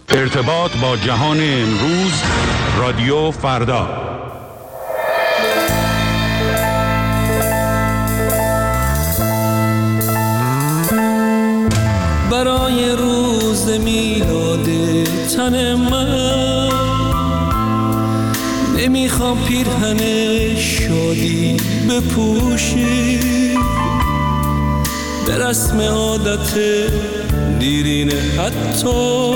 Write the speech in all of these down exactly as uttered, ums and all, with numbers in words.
ارتباط با جهان امروز، رادیو فردا. برای روز میلاد تن من نمیخوام پیرهن شادی بپوشی، به رسم عادت دیرینه حتی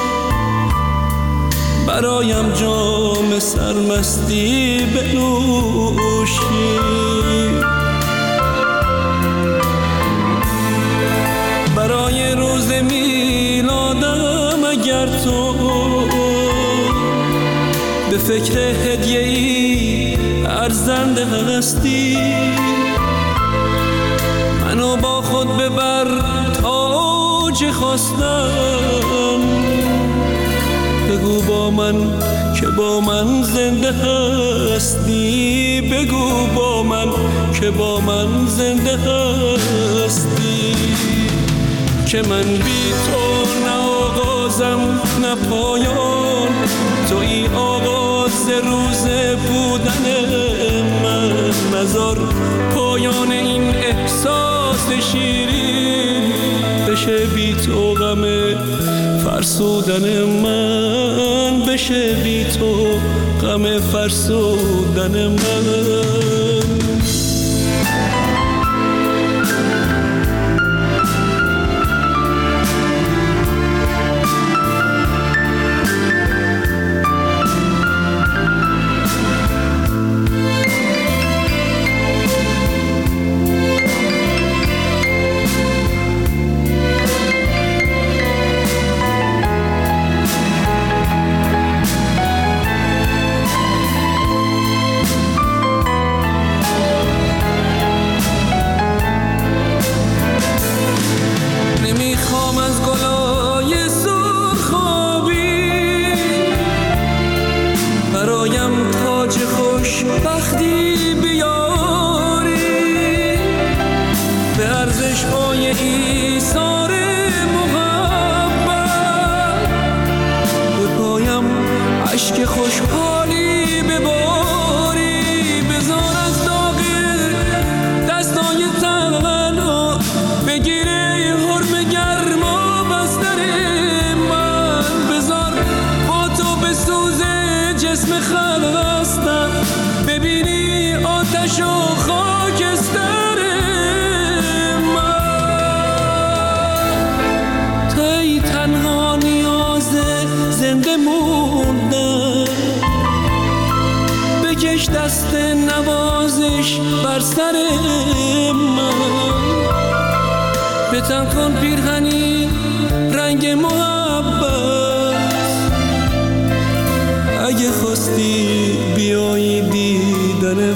برایم جام سرمستی بنوشی. برای روز میلادم اگر تو به فکر هدیه‌ای ارزنده هستی، منو با خود ببر تا چه خواستم، بگو با من که با من زنده هستی، بگو با من که با من زنده هستی. که من بی تو نه آغازم نه پایان، توی آغاز روز بودن من، نذار پایان این احساس شیرین بشه بی تو غم فرسودن من، بشه بی تو غم فرسودن من. دست نوازش بر سر من، به تن کن پیرهنی رنگ محبت، اگه خواستی بیایی دیدن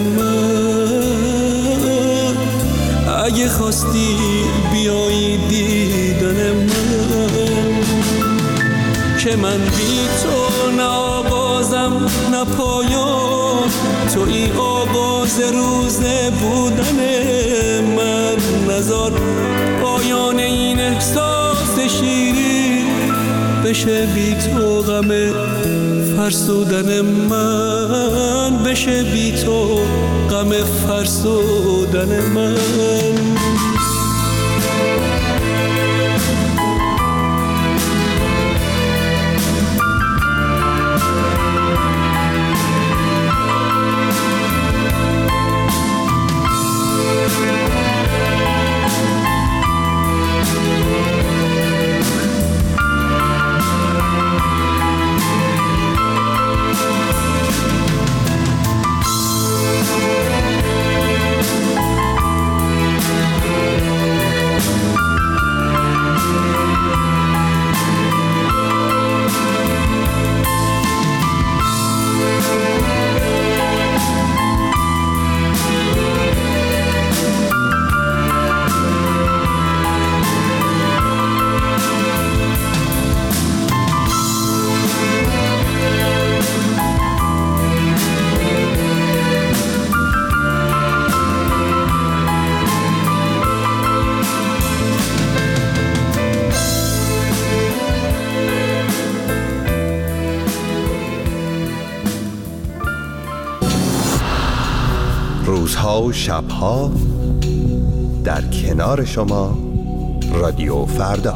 من، اگه خواستی بیایی دیدن من. که من بی تو نه آغازم نه پایان، توی آغاز روز بودن من، نذار پایان این احساس شیرین بشه بی تو غم فرسودن من، بشه بی تو غم فرسودن من. روزها و شبها در کنار شما رادیو فردا.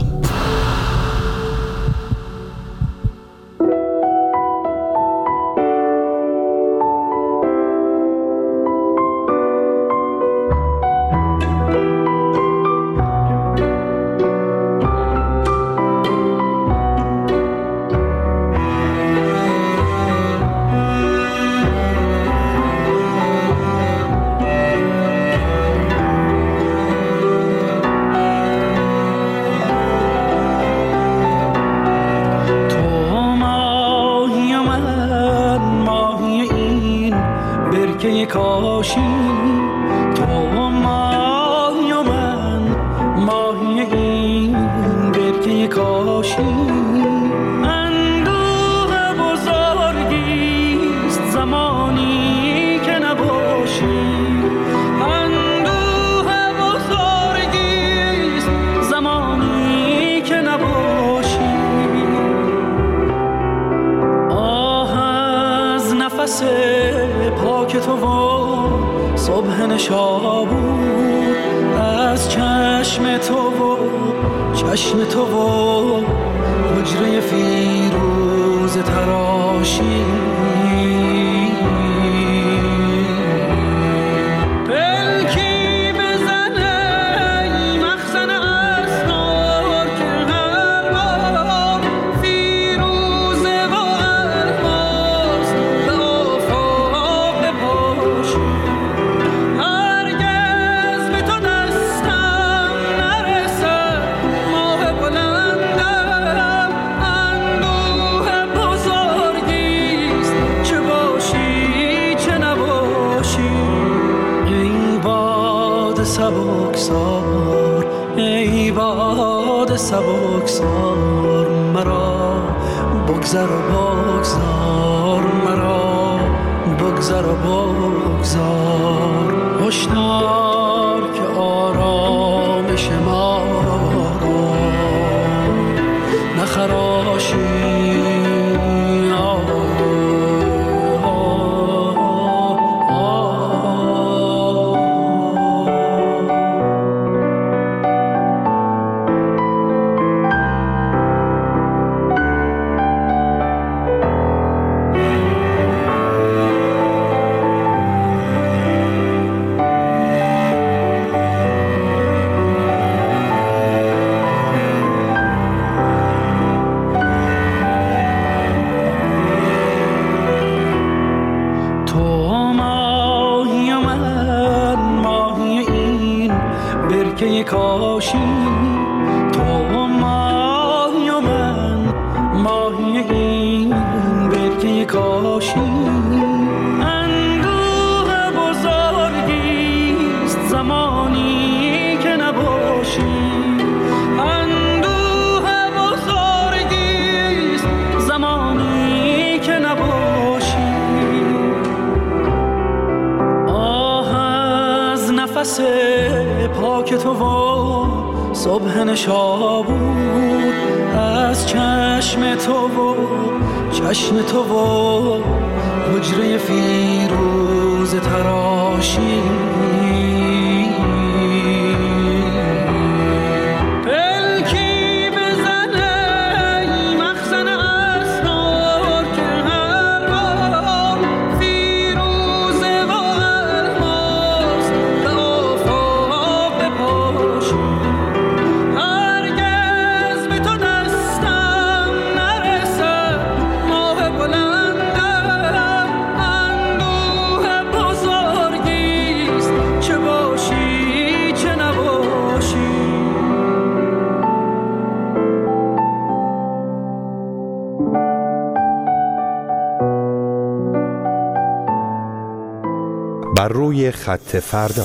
سبکسار ای باد سبکسار مرا بگذر و بگذار مرا بگذر و بگذار هشدار که آرامش ما را نخراشی کاشی تو ماهی و من ماهی این برکه کاشی اندوه بزرگیست زمانی که نباشی اندوه بزرگیست زمانی که نباشی آه از نفس پاک تو و صبح نشابور از چشم تو و چشم تو و حجره فیروز تراشی بر روی خط فردا.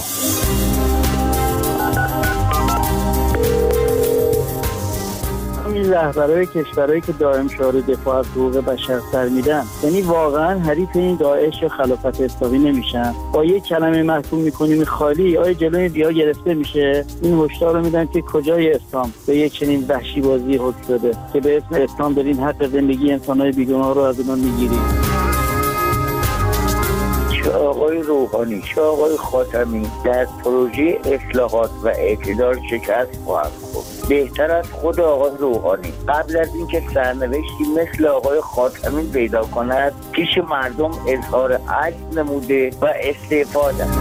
این رهبرای کشورهایی که دائم شعار دفاع از حقوق بشر سر میدن، یعنی واقعا حریف این داعش یا خلافت اسلامی نمیشن. با یک کلمه محکوم میکنیم خالی، آیا جلوی ریا گرفته میشه؟ این هشدار رو میدن که کجای اسلام به یک چنین وحشی بازی حکم شده که به اسم اسلام دارین حق زندگی انسان‌های بیگناه رو از اونها میگیرید. که آقای روحانی چه آقای خاتمی در پروژه اصلاحات و اعتدال شکست خواهند خورد. بهتر از خود آقای روحانی قبل از اینکه سرنوشتی مثل آقای خاتمی پیدا کند پیش مردم اظهار عجز نموده و استعفا دهد.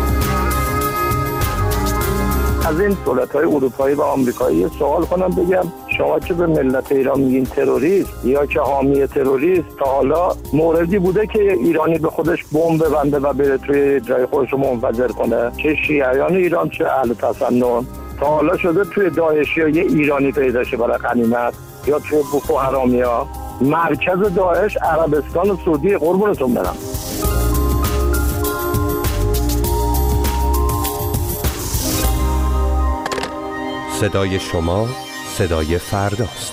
از این دولت‌های اروپایی و آمریکایی سوال کنم بگم شما که به ملت ایران میگین تروریست یا که حامی تروریست، تا حالا موردی بوده که ایرانی به خودش بمب ببنده و بره توی جای خودش رو منفجر کنه؟ چه شیعیان ایران چه اهل تسنن. تا حالا شده توی داعشی ها یه ایرانی پیدا شه برای غنیمت یا توی بوکو حرامی ها؟ مرکز داعش عربستان و سعودی. قربونتون برم. صدای شما صدای فرداست.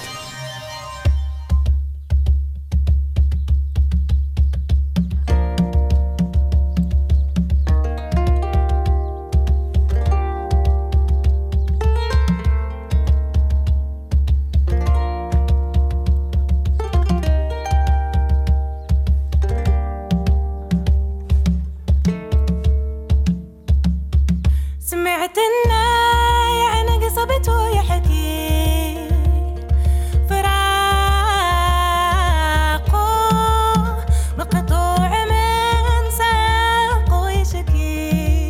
سمعت الناي عنا قصبته يحكي فراقه مقطوع من ساقه يشكي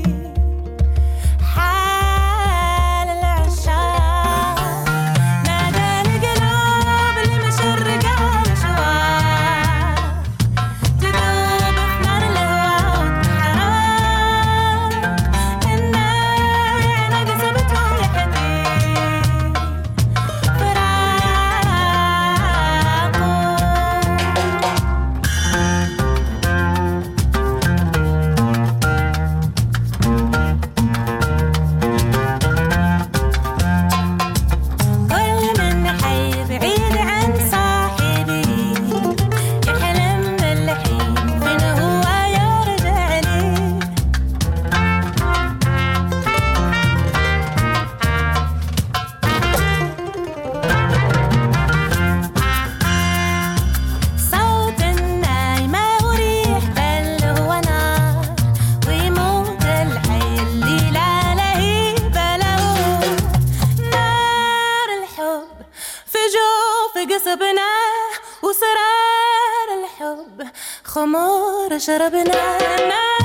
حال العشاق نادى القلوب اللي مشرقة الأشواق تذوب في نار الهوى وسرار الحب خمور شربنا.